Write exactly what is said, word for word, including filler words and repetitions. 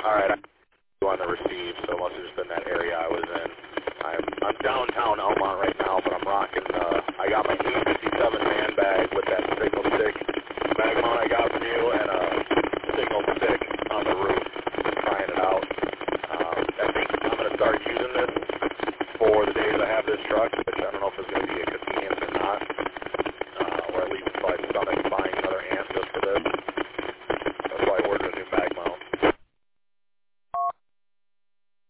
All right, I'm on the receive, so it must have just been that area I was in. I'm, I'm downtown Elmont right now, but I'm rocking, uh, I got my